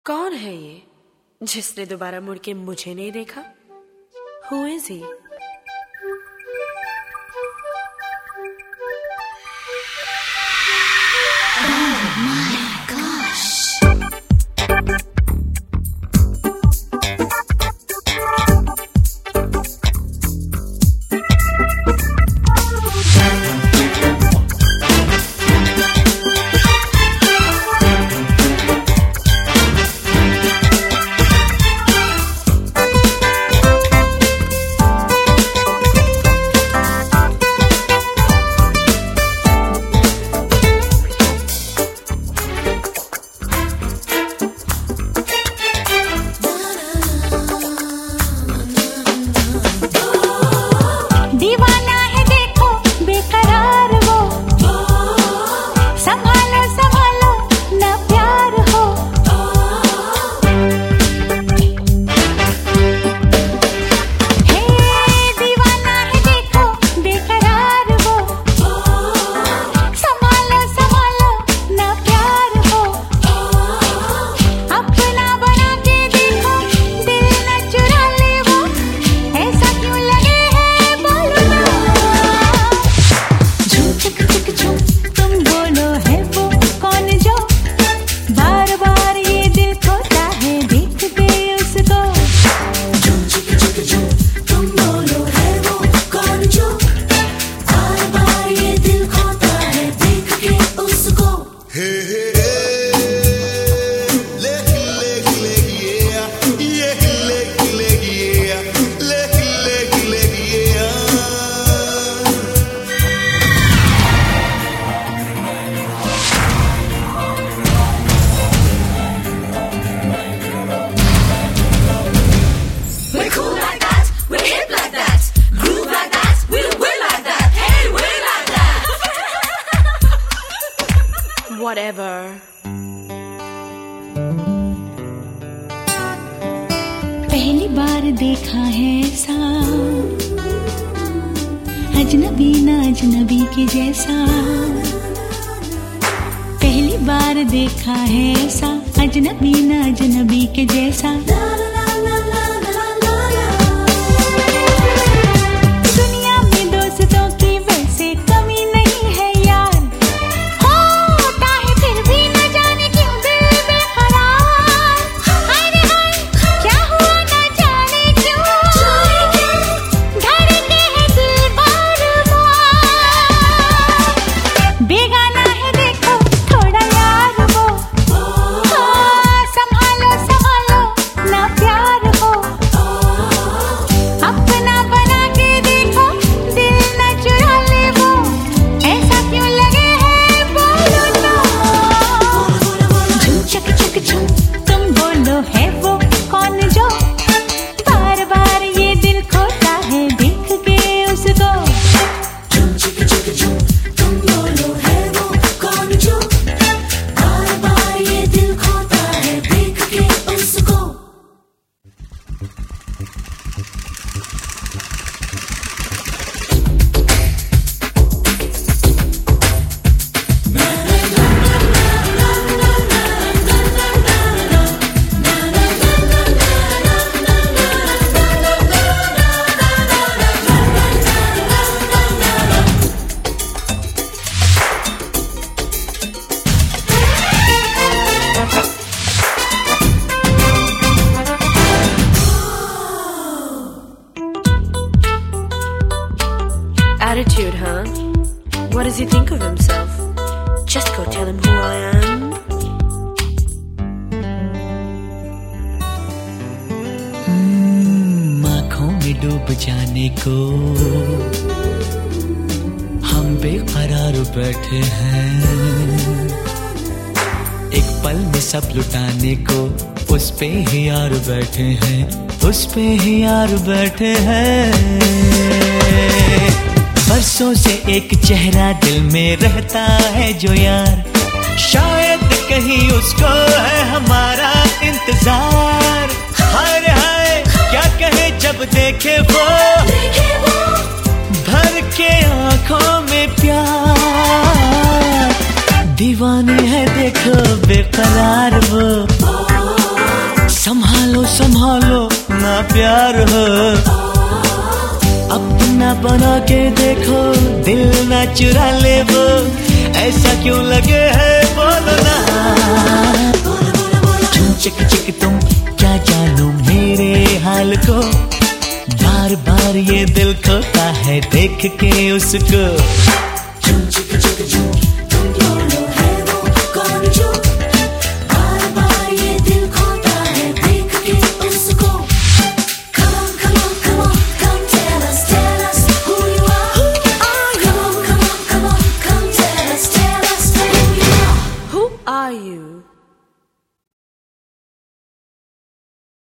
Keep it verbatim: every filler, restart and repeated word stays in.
कौन है ये जिसने दोबारा मुड़ के मुझे नहीं देखा? Who is he? Whatever. पहली बार देखा है ऐसा अजनबी ना अजनबी के जैसा। पहली बार देखा है ऐसा अजनबी ना अजनबी के जैसा। दुनिया में दोस्तों की वैसे कमी नहीं है यार। Attitude, huh? What does he think of himself? Just go tell him who I am. hmm, आँखों में डूब जाने को हम बेकरार बैठे हैं। एक पल में सब लुटाने को उस पे ही यार बैठे हैं, उस पे ही यार बैठे हैं। बरसों से एक चेहरा दिल में रहता है जो यार, शायद कहीं उसको है हमारा इंतजार। हाय हाय क्या कहे जब देखे वो भर के आंखों में प्यार। दीवानी है देखो बेकरार वो। संभालो संभालो ना प्यार हो, अपना बना के देखो, दिल ना चुरा ले वो, ऐसा क्यों लगे है बोलो ना। क्यों चिक चिक तुम क्या जानो मेरे हाल को, बार बार ये दिल खोता है देख के उसको।